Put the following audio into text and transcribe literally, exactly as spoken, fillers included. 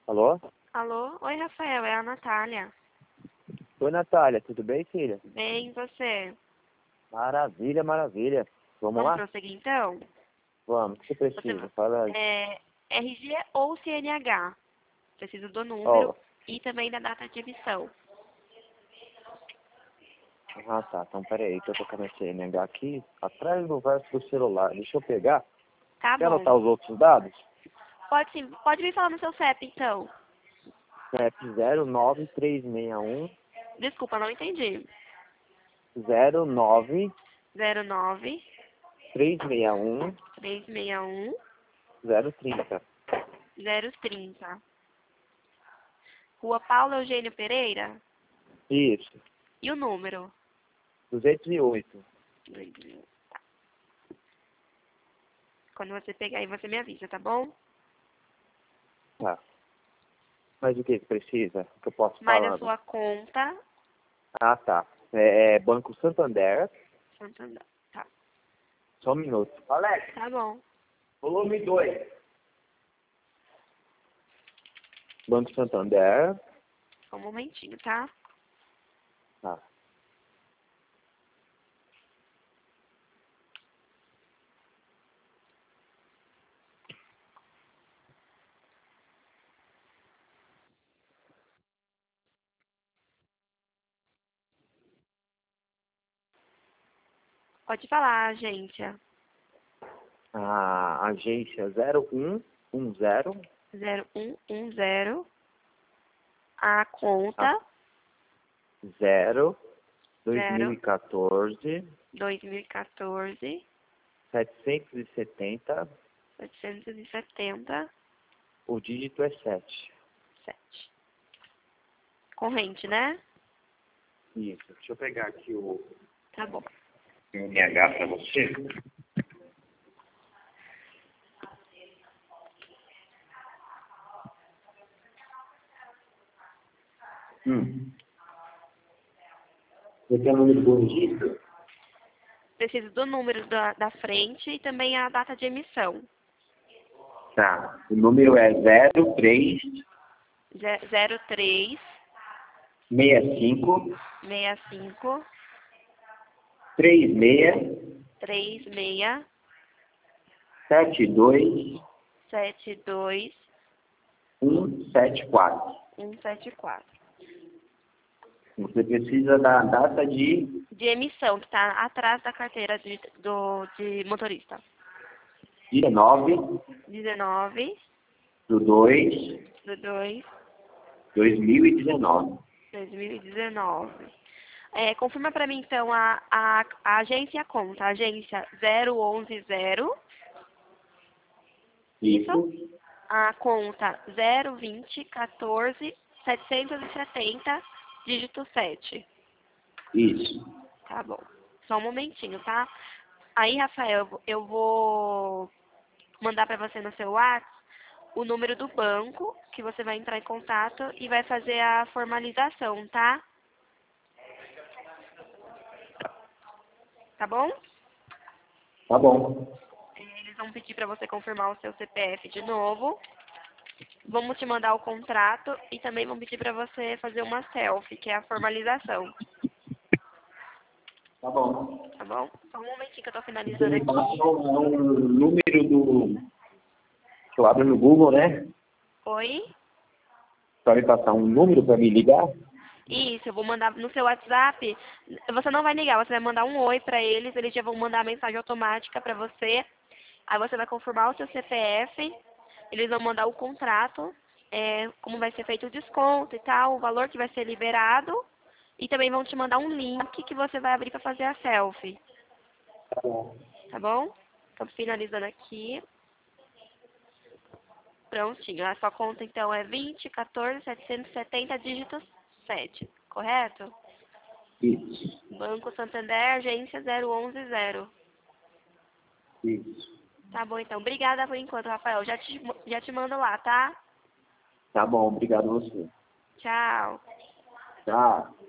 Alô? Alô? Oi, Rafael, é a Natália. Oi, Natália, tudo bem, filha? Bem, e você? Maravilha, maravilha. Vamos Vamos lá? prosseguir então? Vamos, o que você Você precisa? Fala aí. é R G ou C N H? Preciso do número Ó, e também da data de emissão. ah tá, então peraí, que eu tô com a minha C N H aqui, atrás do verso do celular. Deixa eu pegar. Tá Quer bom. anotar os outros dados? Pode sim, pode vir falar no seu C E P então. C E P zero nove três seis um Desculpa, não entendi. zero nove zero nove três seis um três seis um zero trinta. zero trinta. Rua Paulo Eugênio Pereira. Isso, E o número? duzentos e oito. Quando você pegar aí, você me avisa, tá bom? Tá. Mas o que que precisa? O que eu posso Mais a falando? sua conta. Ah, tá. É, é Banco Santander. Santander. Tá. Só um minuto. Alex, Tá bom. volume dois. Banco Santander. Só um momentinho, tá? Tá. Pode falar, agência. A agência zero um um zero. zero um um zero. A conta. Ah, zero dois mil e zero quatorze dois mil e quatorze. setecentos e setenta. setecentos e setenta. O dígito é sete. sete. Corrente, né? Isso. Deixa eu pegar aqui o Tá bom. M H para você. Hum. Você quer o número do registro? Preciso do número da, da frente e também a data de emissão. Tá. O número é zero três Ze- zero três seis cinco seis cinco três seis três seis sete dois sete dois um sete quatro. um sete quatro. Você precisa da data de De emissão, que está atrás da carteira de, do, de motorista. dia nove dezenove de dois de dois de dois mil e dezenove. de dois mil e dezenove. É, confirma para mim, então, a, a, a agência e a conta. Agência zero um um zero. Isso? Isso. A conta zero vinte quatorze setecentos e setenta, dígito sete. Isso. Tá bom. Só um momentinho, tá? Aí, Rafael, eu vou mandar para você no seu WhatsApp o número do banco que você vai entrar em contato e vai fazer a formalização, tá? Tá bom? Tá bom. Eles vão pedir para você confirmar o seu C P F de novo. Vamos te mandar o contrato e também vão pedir para você fazer uma selfie, que é a formalização. Tá bom. Tá bom? Só um momentinho que eu tô Você finalizando me passa aqui. o número do... que eu abro no Google, né? Oi? Só me passar um número para me ligar? Isso, eu vou mandar no seu WhatsApp. Você não vai ligar, você vai mandar um oi pra eles, eles já vão mandar a mensagem automática pra você. Aí você vai confirmar o seu C P F, eles vão mandar o contrato, é, como vai ser feito o desconto e tal, o valor que vai ser liberado. E também vão te mandar um link que você vai abrir pra fazer a selfie. Tá bom. Tá bom? Tô finalizando aqui. Prontinho. A sua conta então é vinte quatorze setecentos e setenta, dígito sete, correto? Isso. Banco Santander, agência zero um um zero. Isso. Tá bom, então. Obrigada por enquanto, Rafael. Já te, já te mando lá, tá? Tá bom, obrigado a você. Tchau. Tá.